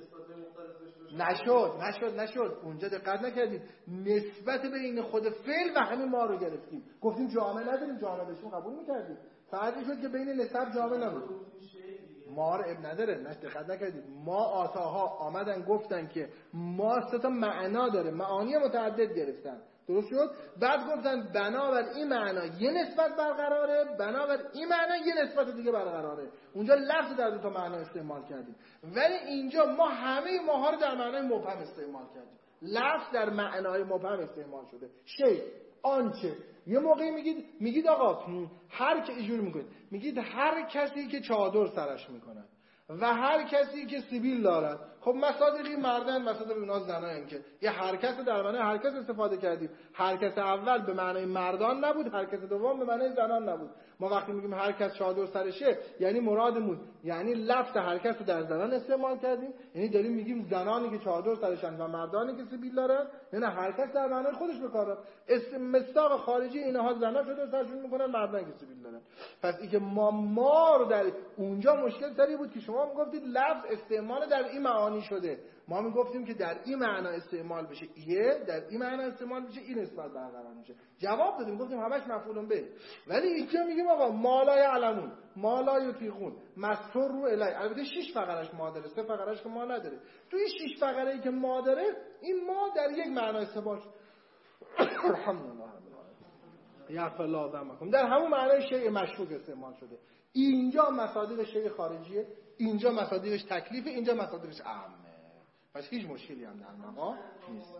نشد نشد نشد اونجا دقت نکردید. نسبت بین خود فعل و همین ما رو گرفتیم، گفتیم جامعه نداریم، جامعه داشتیم قبول میکردیم. فرقی شد که بین نسب جامعه نبود. ما رو اب نداره. نه دقت نکردید، ما آتاها آمدن گفتن که ما سه تا معنا داره، معانی متعدد گرفتن. درست شد؟ بعد گفتن بنابر این معنا یه نسبت برقراره، بنابر این معنا یه نسبت دیگه برقراره. اونجا لفظ در دو تا معنا استعمال کردیم. ولی اینجا ما همه ماها رو در معنای مبهم استعمال کردیم. لفظ در معنای مبهم استعمال شده. شی، آنچه. یه موقعی میگید میگید آقا هر که اینجوری میکنید، میگید هر کسی که چادر سرش میکنه و هر کسی که سیبیل دارد. خب مصادیقی مردن، مصادیق اونا زنان، که یه حرکت در معنی حرکت استفاده کردیم. حرکت اول به معنی مردان نبود، حرکت دوم به معنی زنان نبود. ما وقتی میگیم هر کس چادر سرشه یعنی مرادمون یعنی لفظ حرکت رو در زنان استعمال کردیم، یعنی داریم میگیم زنانی که چادر سرشن و مردانی که سبیل دارن، یعنی حرکت در معنی خودش بکارن. اسم مصداق خارجی اینها زنا شده سرشون میکنن، مردان که سبیل دارن. پس اینکه ما ما رو در اونجا مشکل سری بود که شما میگفتید لفظ استعمال در این معانی شده، ما میگفتیم که در این معنا استعمال بشه ایه، در این معنا استعمال بشه این نسبت برقرار میشه. جواب دادیم گفتیم همش مفعول به. ولی اینجا میگیم آقا ما لا یعلمون، ما لا یطیقون، مستر رو الی. البته شش فقرش ما داره، سه فقرش که ما نداره. توی شش فقره ای که ما داره این ما در یک معنا استعمال شده. الحمدلله یغفر الله ذنبکم، در همون معنای شیء مشکوک استعمال شده. اینجا مصادیق شیء خارجیه، اینجا مصادیقش تکلیفه، اینجا مصادیقش عامه. پس هیچ مشکلی هم در مقام نیست.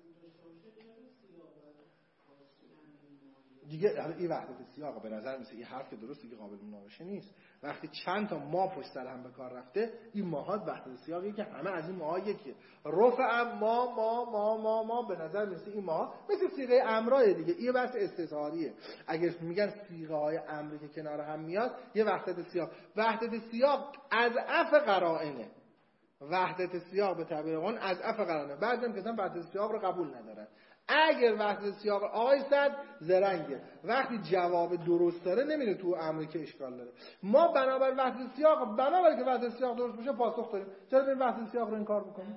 دیگه این وحدت سیاق به نظر میسه این حرف که درست دیگه قابل مناقشه نیست. وقتی چند تا ما پشت سر هم به کار رفته، این ماها وحدت سیاقی که همه از این ماها یکیه. رفع ما ما ما ما ما به نظر میسه این ماها مثل صیغه امرای دیگه. این بحث استثاریه. اگه میگن صیغه های امری که کنار هم میاد یه وحدت سیاق. وحدت سیاق اضعف قرائنه. وحدت سیاق به تعبیر اون اضعف قرائنه. بعضی میگن وحدت سیاق رو قبول ندارن. اگر وحدت سیاق آقای صد زرنگه، وقتی جواب درست داره نمیره تو امری که اشکال داره. ما بنابر وحدت سیاق، بنابر که وحدت سیاق درست بشه پاسخ داریم. چرا این وحدت سیاق رو انکار بکنیم؟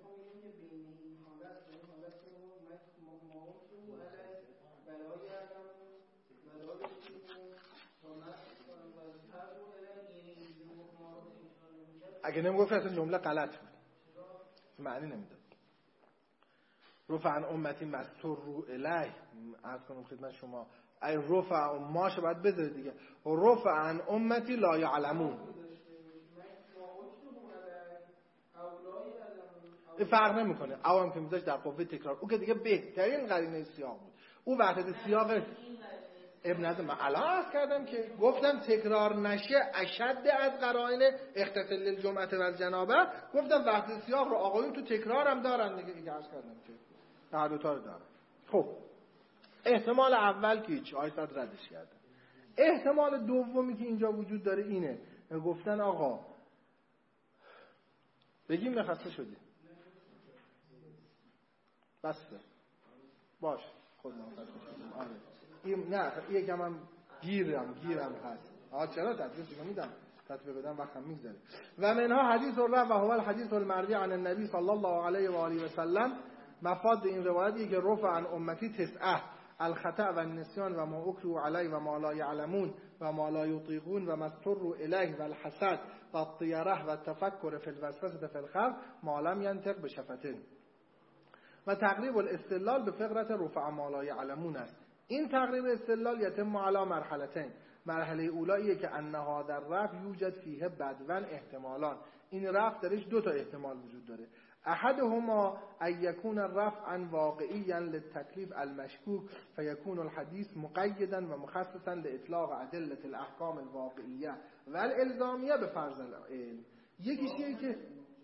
اگه نمیگفت اصلا جمله غلط بود، معنی نمیداد. رفع عن امتی مستر رو الیه، عرض کنم خدمت شما ای رفع ماشو باید بذاره دیگه. رفع عن امتی لا یعلمون، این فرق نمیکنه. او هم که میذاش در قوه تکرار، او که دیگه بهترین قرینه سیاق بود. او وحدت سیاق ابن عزم. من الان عرض کردم که گفتم تکرار نشه اشد از قرائن اختصال للجمعه و الجنابه. گفتم وحدت سیاق رو آقایون تو تکرار هم دارن دیگه. دیگه عرض کردم که هر دو تا رو دارن. خب احتمال اول که هیچ آیت ردش کردن. احتمال دومی که اینجا وجود داره اینه، گفتن آقا بگیم نخسته شدی بسته باش خود نخسته شدیم. آره این نه یکم هم گیرم گیرم هست. آها چرا تدریس دیگه میدم تطبیق بدم وقتم میگذره. و منها حدیث الرفع و هو الحدیث المروی عن النبی صلی الله علیه و آله و سلم. مفاد این روایتی که رفع عن امتی تسعه الخطأ و النسیان و ما اکرهوا علیه و ما لا یعلمون و ما لا یطیقون و ما اضطروا الیه و الحسد و الطیره و التفکر فی الوسوسه فی الخلق ما لم ینطق بشفتین. و تقریب الاستدلال به فقرت رفع ما لا یعلمون است. این تقریب استدلال یتم علی مرحلتین. مرحله اولاییه که انها در رفع یوجد فیه بدون احتمالان. این رفع درش دو تا احتمال وجود داره. احدهما ان یکون رفعا واقعیا للتکلیف المشکوک فیکون الحدیث مقیدا و مخصصا لاطلاق ادله الاحکام الواقعیه و الالزامیه به فرض العلم. یکیشه که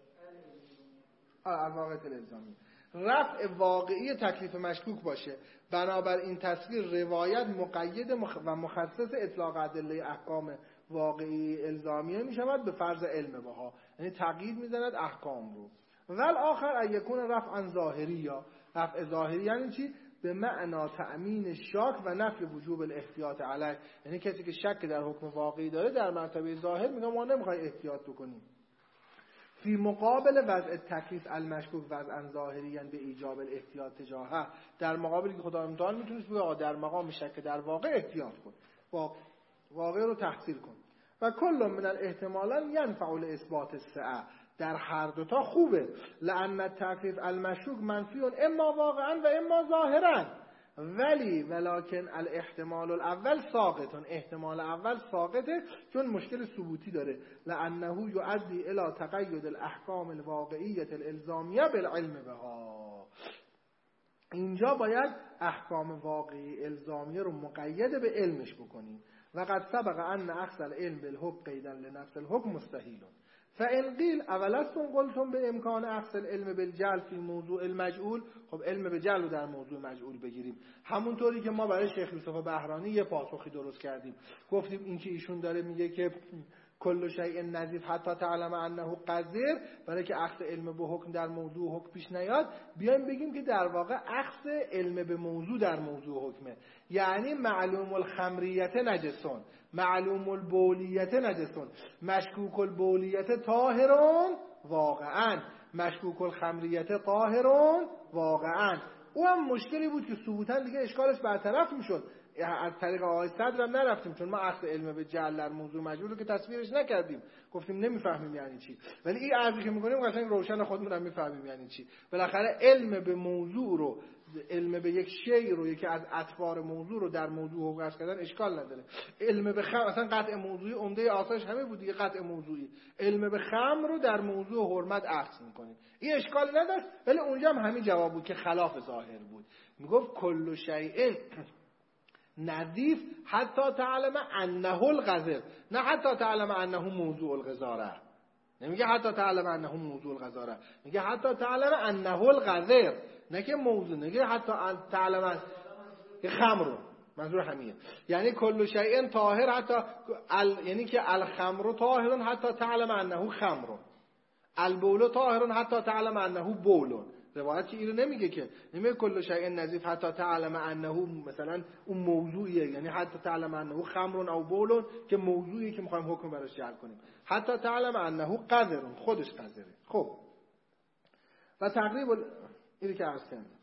الواقعیت الالزامیه رفع واقعی تکلیف مشکوک باشه، بنابر این تصویر روایت مقید و مخصص اطلاق ادله احکام واقعی الزامیه می شود به فرض علم بها، یعنی تقیید می زند احکام رو. ول آخر ان یکون رفعا ظاهری، یا رفع ظاهری یعنی چی؟ به معنا تأمین شاک و نفی وجوب الاحتیاط علیه، یعنی کسی که شک در حکم واقعی داره در مرتبه ظاهر میگه ما نمیخوای احتیاط بکنیم. فی مقابل وضع تکلیف المشکوک وضعا ظاهریاً به ایجاب الاحتیاط تجاهه، در مقابلی که خدا امتحان میتونست بگه آقا در مقام شک در واقع احتیاط کن، واقع رو تحصیل کن. و کل من الاحتمالان ینفع الاثبات السعه، در هر دوتا خوبه. لأن تکلیف المشکوک منفی اما واقعا و اما ظاهرا، ولی ولکن الاحتمال الاول ساقط، احتمال اول ساقطه چون مشکل ثبوتی داره. لانه یؤدی الی تقید الاحکام الواقعیه الالزامیه بالعلم بها، اینجا باید احکام واقعی الزامیه رو مقید به علمش بکنیم. و قد سبق ان اخذ العلم بالحکم قیدا لنفس الحکم مستحیل، فان قیل اولستم قلتم به امکان اخذ العلم بالجهل فی موضوع المجهول. خب علم به جهل رو در موضوع مجهول بگیریم، همونطوری که ما برای شیخ یوسف بهرانی یه پاسخی درست کردیم، گفتیم این که ایشون داره میگه که کل شیء نظیف حتی تعلم انه قذر، برای که اخذ علم به حکم در موضوع حکم پیش نیاد، بیایم بگیم که در واقع اخذ علم به موضوع در موضوع حکمه. یعنی معلوم الخمریت نجسون، معلوم البولیت نجسون، مشکوک البولیت طاهرون واقعا، مشکوک الخمریت طاهرون واقعا. او هم مشکلی بود که ثبوتا دیگه اشکالش برطرف میشد، از طریق آقای صدر هم نرفتیم، چون ما اخذ علم به جهل در موضوع مجهول رو که تصویرش نکردیم، گفتیم نمیفهمیم یعنی چی، ولی این عرضی که میکنیم قشنگ روشن خودمون هم میفهمیم یعنی چی. بالاخره علم به موضوع رو، علم به یک شی رو، یکی از اطوار موضوع رو در موضوع حکم کردن اشکال نداره. علم به خمر مثلا قطع موضوعی عمده آثارش همه بود دیگه، قطع موضوعی. علم به خمر رو در موضوع حرمت اخذ میکنیم، این اشکال نداشت، ولی اونجا هم همین جواب بود که خلاف ظاهر بود. میگفت کل شیء نظیف حتی تعلم انه الغذر، نه حتی تعلم انه موضوع الغزاره. نمیگه حتی تعلم انه موضوع الغزاره، میگه حتی تعلم انه الغذر، نه که موضوع، نگه حتی تعلم که خمر، منظور همیه. یعنی کل شیء طاهر حتی ال... یعنی که الخمر طاهر حتی تعلم انه خمر، البول طاهر حتی تعلم انه بول. روایت که اینو نمیگه، که نمیگه کل شیء نظیف حتی تعلم انه مثلا اون موضوعیه، یعنی حتی تعلم انه خمر او بول که موضوعی که میخوایم حکم براش جعل کنیم، حتی تعلم انه قذر، خودش قذره. خب و تقریبا اینی که عرض کردم.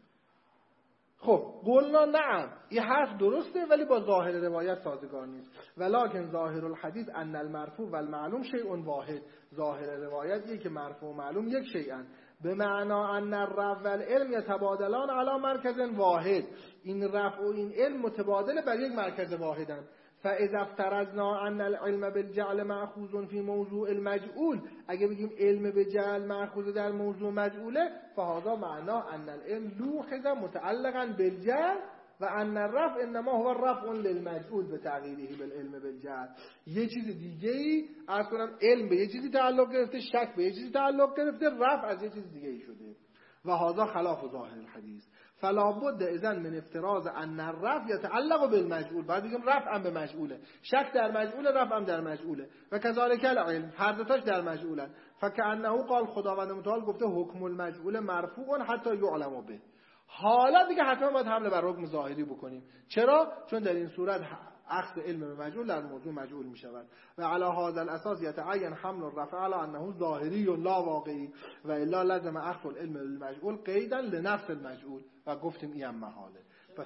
خب قلنا نعم، این حرف درسته ولی با ظاهر روایت سازگار نیست. ولکن ظاهر الحدیث ان المرفوع و المعلوم شیء واحد. ظاهر روایت یه که مرفوع و معلوم یک شیئن، به معنا ان الرفع و العلم یتبادلان علی مرکز واحد. این رفع و این علم متبادل بر یک مرکز واحدن. فاذا افترضنا ان العلم بالجعل مأخوذ فی موضوع المجعول، اگه بگیم علم به جعل مأخوذ در موضوع مجعوله، فهذا معنا ان العلم لوحظ متعلقا بالجعل و ان الرفع انما هو رفع للمجعول به تغییره بالعلم بالجعل. یه چیز دیگه ای عرض کنم، علم به یه چیزی تعلق گرفته، شک به یه چیزی تعلق گرفته، رفع از یه چیز دیگه ای شده. و هذا خلاف ظاهر الحدیث. فلا بد اذن من افتراض ان الرفع يتعلق بالمجعول. بعد بگیم رفع هم به مجعوله، شک در مجعوله، رفع هم در مجعوله. و کذالک العلم، هر دو تاش در مجعولن. فکأنه قال، خداوند متعال گفته حکم المجعول مرفوع حتی یعلم به. حالا دیگه حتما باید حمله بر حکم ظاهری بکنیم. چرا؟ چون در این صورت اخذ علم به مجعول در موضوع مجعول می شود. و علی هذا الاساس یتعین حمل الرفع علی انه ظاهری لا واقعی و الا لازم اخذ العلم بالمجعول قیدا لنفس المجعول. و گفتیم این هم محاله. ف...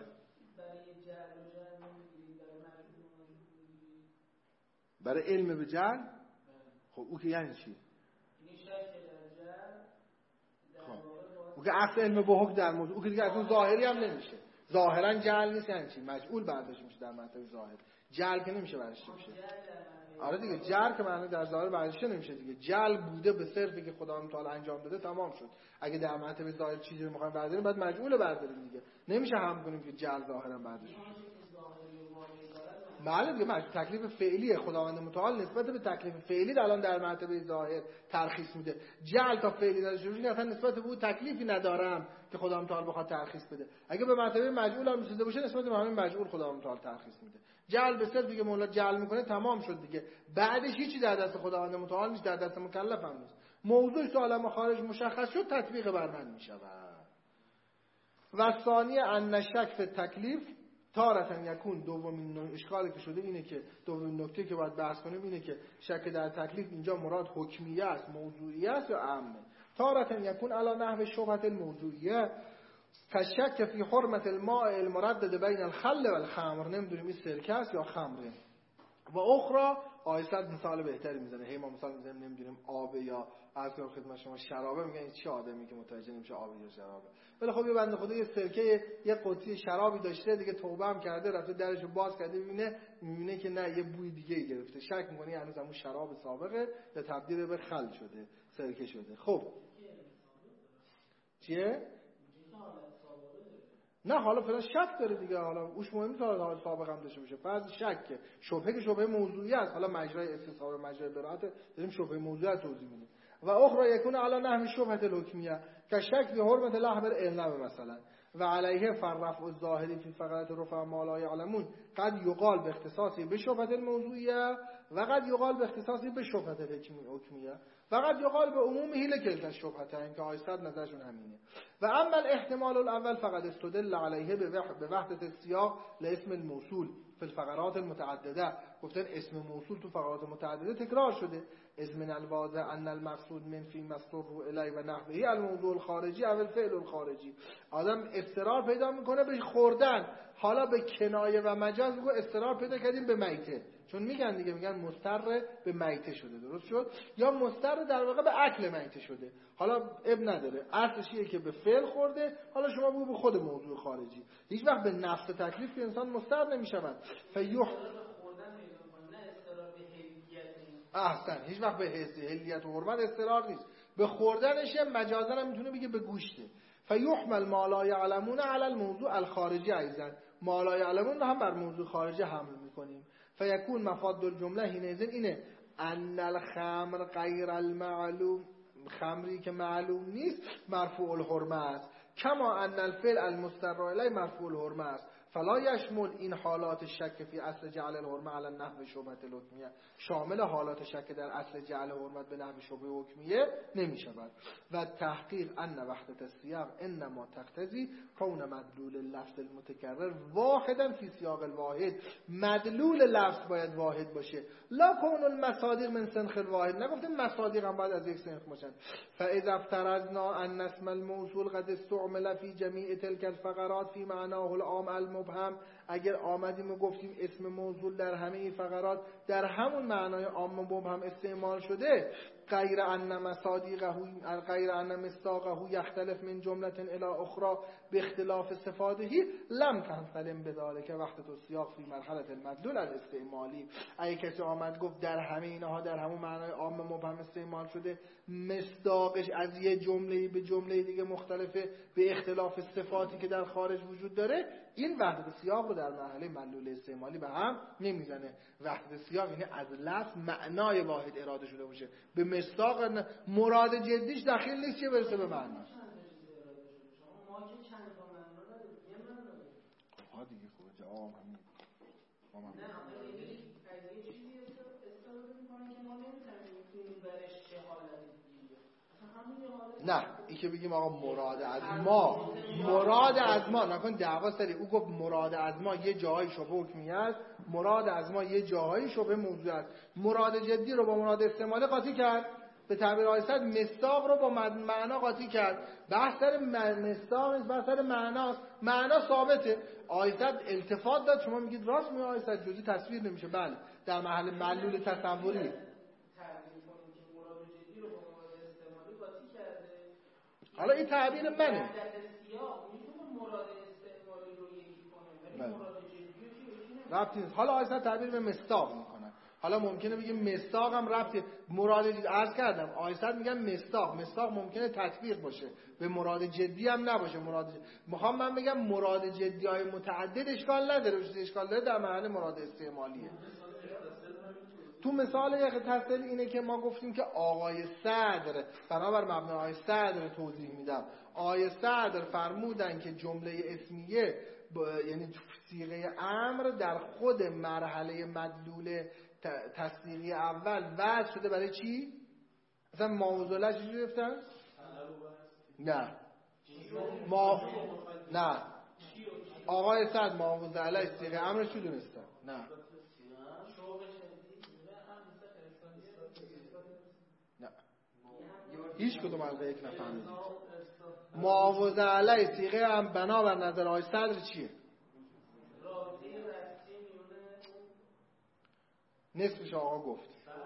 برای علم به جعل، خب او که یعنی چی؟ او که اخذ علم به حکم در موضوع، او که دیگه اصلا ظاهری هم نمیشه. ظاهرا جعل نیست، یعنی چی؟ مجعول برداشت میشه در مرتبه ظاهر. جعل که نمیشه برداشت میشه. آره دیگه، جعل که معنی در ظاهر برداشت نمیشه دیگه. جعل بوده به صرفی که خداوند تعالی انجام داده تمام شد. اگه در مرتبه ظاهر چیزی رو میخوایم برداریم بعد مجعول برداریم دیگه. نمیشه هم کنیم که جعل ظاهرا برداشت میشه. بله دیگه، تکلیف فعلی خداوند متعال نسبت به تکلیف فعلی الان در مرتبه ظاهر ترخیص میده. جعل تا فعلی داشته باشه اصلا نسبت به او تکلیفی ندارم که خداوند متعال بخواد ترخیص بده. اگه به مرتبه مجعول هم رسیده باشه نسبت به همین مجعول خداوند متعال ترخیص میده. جعل به صرف دیگه مولا جعل میکنه تمام شد دیگه، بعدش هیچی در دست خداوند متعال نیست، در دست مکلف هم نیست. موضوع تو عالم خارج مشخص شد، تطبیق بر من میشود. و ثانی ان شک فی تکلیف تارتن یکون. دومین اشکالی که شده اینه که دومین نکته که باید بحث کنیم اینه که شک در تکلیف اینجا مراد حکمیه است، موضوعیه است یا عامه. تارتن یکون علی نحو شبهه الموضوعیه کشک فی حرمت الماء المردد بین الخل و الخمر. نمیدونیم این سرکه است یا خمره. و اخرى آیسد مثال بهتری میزنه، هی ما مثال میزنیم نمیدونیم آب یا از کنم خدمت شما شرابه، میگن این چه آدمی که متوجه نمیشه آب یا شرابه. ولی خب یه بنده خدا یه سرکه یه قطعه شرابی داشته دیگه، توبه هم کرده، رفته درشو باز کرده، میبینه میبینه که نه یه بوی دیگه ای گرفته، شک میکنه هنوز همون شراب سابقه یا تبدیل به خل شده، سرکه شده. خب چیه؟ نه حالا فعلا شک داره دیگه، حالا اوش مهم نیست حالا سابق هم داشته باشه، فرض شکه، شبهه که شبهه موضوعی است، حالا مجرای استصحاب مجرای براءت داریم شبهه موضوعی توضیح میدیم. و اخرى یکون علی نحو شبهه الحکمیه که شک به حرمت لحظ العنب مثلا و علیه فررفع الظاهری فی فقرات رفع ما لا یعلمون قد یقال به اختصاصی به شبهه الموضوعیه و قد یقال به اختصاصی به شبهه الحکمیه و قد یقال به عمومه لکلتا الشبهتین که آیصد نظرشون همینه. و اما الاحتمال الاول فقد استدل علیه به وحدت السیاق لاسم الموصول فی الفقرات المتعدده. گفتن اسم موصول تو فقرات متعدده تکرار شده. از من الواضح ان المقصود من فی مستر الی و نحوه الموضوع الخارجی او الفعل الخارجی. آدم اضطرار پیدا میکنه به خوردن، حالا به کنایه و مجاز بگو اضطرار پیدا کردیم به میته، چون میگن دیگه میگن مضطر به میته شده، درست شد، یا مضطر در واقع به اکل میته شده. حالا اب نداره، اصلش اینه که به فعل خورده، حالا شما بگو به خود موضوع خارجی. هیچ وقت به نفس تکلیف که انسان مضطر نمیشود. فیح احسن، هیچ وقت به حس هلیت و حرمت اضطرار نیست، به خوردنش مجازا هم میتونه بگه به گوشته. فیحمل ما لا یعلمون علی الموضوع الخارجی ایضا، ما لا یعلمون هم بر موضوع خارجی حمل میکنیم. فیکون مفاد الجمله حینئذ اینه ان الخمر غیر المعلوم، خمری که معلوم نیست مرفوع الحرمه است، کما ان الفعل المستر الی مرفوع الحرمه است. فلا یشمل این حالات شک فی اصل جعل الحرمه علی النحو شبهه الحکمیه، شامل حالات شک در اصل جعل حرمت به نحو شبهه حکمیه نمی شود. و تحقیق ان وحدت السیاق انما تقتضی کون مدلول لفظ المتکرر واحدا فی سیاق الواحد، مدلول لفظ باید واحد باشه، لا کون المصادیق من سنخ الواحد، نگفتیم مصادیق هم باید از یک سنخ باشن. فاذا افترضنا ان اسم الموصول قد استعمل فی جمیع تلك الفقرات فی معناه العام المبهم، اگر آمدیم و گفتیم اسم موصول در همه این فقرات در همون معنای عام مبهم استعمال شده، غیر ان مصادیقه غیر ان مصداقه یختلف من جمله الی اخرى باختلاف صفاته لم تنسلم بذلك وحدت السیاق فی مرحله المدلول الاستعمالی. اگه کسی آمد گفت در همه اینها در همون معنای عام مبهم استعمال شده، مصداقش از یه جمله به جمله دیگه مختلفه به اختلاف صفاتی که در خارج وجود داره، این وحدت السیاق رو در مرحله مدلول استعمالی به هم نمیزنه. وحدت السیاق یعنی از لفظ معنای واحد اراده شده باشه، به مصداق مراد جدیش دخیل نیست چه برسه به معنی. ما که چند تا معنا داریم، یه معنا داریم. ها دیگه خوبه جواب همین. نه آخه یه یه چیزی استفاده می‌کنن که ما نمی‌فهمیم این برش چه حالتی دیگه. اصلا همین حالت. نه این که بگیم آقا مراد از ما، مراد از ما نکن دعوا سری. او گفت مراد از ما یه جایی شبه حکمیه است، مراد از ما یه جایی شبه موضوع است. مراد جدی رو با مراد استعمالی قاطی کرد، به تعبیر آیصد مصداق رو با معنا قاطی کرد. بحث سر مصداق نیست، بحث سر معناست. معنا ثابته. آیصد التفات داد، شما میگید راست میگه آیصد جزئی تصویر نمیشه. بله در محل معلول تصوری حالا این تعبیر منه. ربطی نیست. حالا آیصد تعبیر به مصداق میکنن. حالا ممکنه بگیم مصداق هم ربطی مراد عرض کردم. آیصد میگم مصداق، مصداق ممکنه تطبیق باشه، به مراد جدی هم نباشه. مراد میخوام من بگم مراد جدی های متعدد اشکال نداره، اشکال داره در محل مراد استعمالیه. تو مثال یک تصل اینه که ما گفتیم که آقای صدر، بنابر مبنای آقای صدر توضیح میدم، آقای صدر فرمودن که جمله اسمیه یعنی صیغه امر در خود مرحله مدلول تصدیقی اول وضع شده برای چی؟ مثلا معوضله چجوری گفتن؟ نه ما نه آقای صدر معوضله صیغه امر چی دونستن؟ نه هیچ کدوم حلقه یک نفهمید. معاوضه علیه صیغه هم بنابر نظر آقای صدر چیه؟ نصفش آقا گفت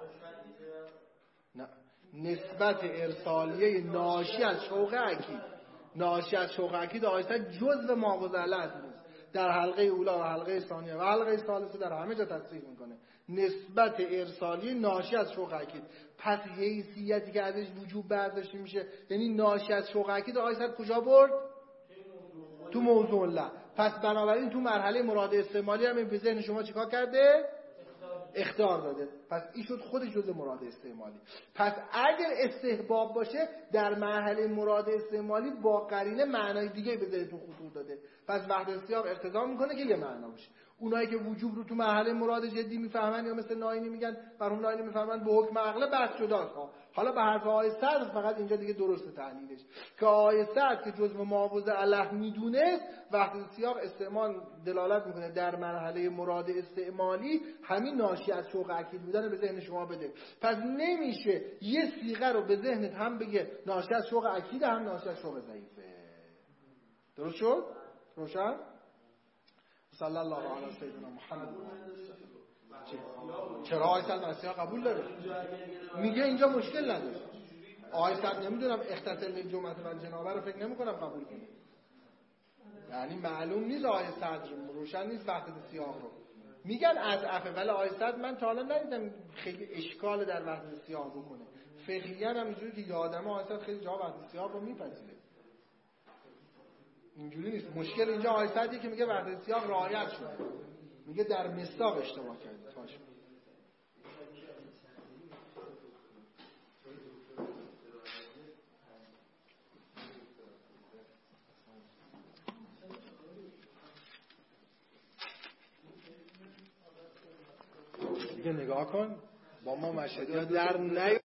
نه، نسبت ارسالیه ناشی از شوق اکید، ناشی از شوق اکید آقای صدر جزء معاوضه علیه در حلقه اولا و حلقه ثانیه و حلقه ثالثه در همه جا تصریح میکنه. نسبت ارسالی ناشی از شوق اکید. پس حیثیتی که ازش وجوب برداشته میشه یعنی ناشی از شوق اکید آقای صدر کجا برد؟ تو موضوع لا. پس بنابراین تو مرحله مراد استعمالی هم این به ذهن شما چیکار کرده؟ اخطار داده. پس این شد خودش جزء مراد استعمالی. پس اگر استحباب باشه در مرحله مراد استعمالی با قرینه معنای دیگه به ذهنتون خطور داده. پس وحدت سیاق اقتضا میکنه که یه معنا باشه. اونایی که وجوب رو تو مرحله مراد جدی میفهمن یا مثل ناینی میگن برام ناینی میفهمن به حکم عقل بحث جداست ها. حالا به حرف آیه صدر فقط اینجا دیگه درسته تحلیلش که آیه صدر که جزء معوض علیه میدونه وحدت سیاق استعمال دلالت میکنه در مرحله مراد استعمالی همین ناشی از شوق اکید بودن به ذهن شما بده. پس نمیشه یه صیغه رو به ذهنت هم بگه ناشی از شوق اکید هم ناشی از شوق ضعیفه. درست شد؟ روشن؟ صلی الله علیه سیدنا محمد. چرا آیه صد مسیح قبول داره؟ میگه اینجا مشکل نداره. آیه صد نمیدونم اختصاص للجمعه و الجنابه رو فکر نمی‌کنم قبول کنه. یعنی معلوم نیست آیه صد روشن نیست وحدت سیاق رو. میگن از عفه ولی آیه صد من تا حالا ندیدم خیلی اشکال در وحدت سیاق بکنه. فقیه‌اً هم اینجوری که یادمه آیه صد خیلی جا وحدت سیاق رو میپذیره. اینجوری نیست. مشکل اینجا آیه صدی که میگه وحدت سیاق رعایت شده. میگه در مصداق اشتباه کردید. باشه. دیگه نگاه کن با ما مشهدی ها در نی